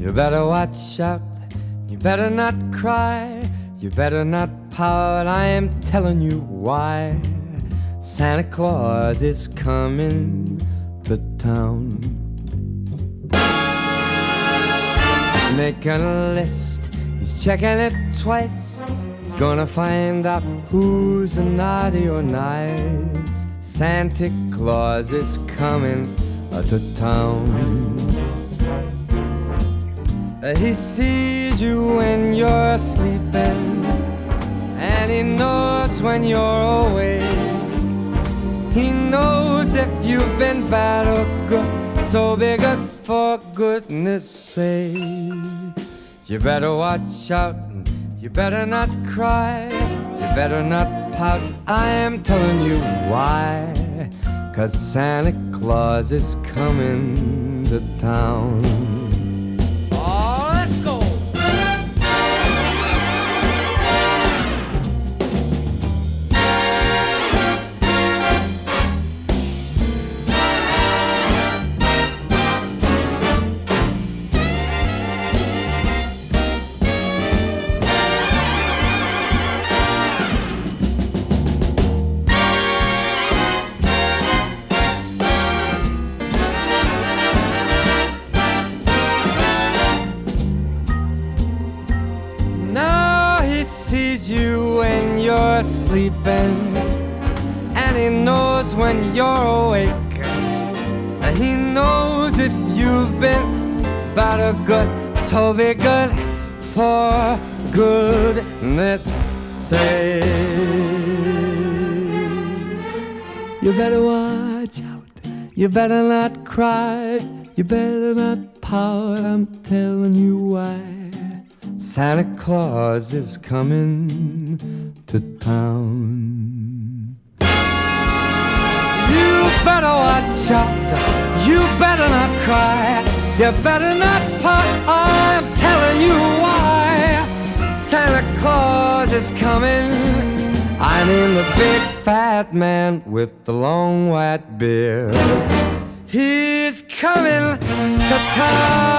You better watch out, you better not cry, you better not pout, I am telling you why. Santa Claus is coming to town. He's making a list, he's checking it twice. He's gonna find out who's naughty or nice. Santa Claus is coming to town. He sees you when you're sleeping, and he knows when you're awake. He knows if you've been bad or good, so be good for goodness sake. You better watch out, you better not cry, you better not pout, I am telling you why. 'Cause Santa Claus is coming to town. You when you're sleeping, and he knows when you're awake. He knows if you've been bad or good, so be good for goodness sake. You better watch out, you better not cry, you better not pout, I'm telling you why. Santa Claus is coming to town. You better watch out, you better not cry, you better not pout, I'm telling you why. Santa Claus is coming, I mean the big fat man with the long white beard. He's coming to town.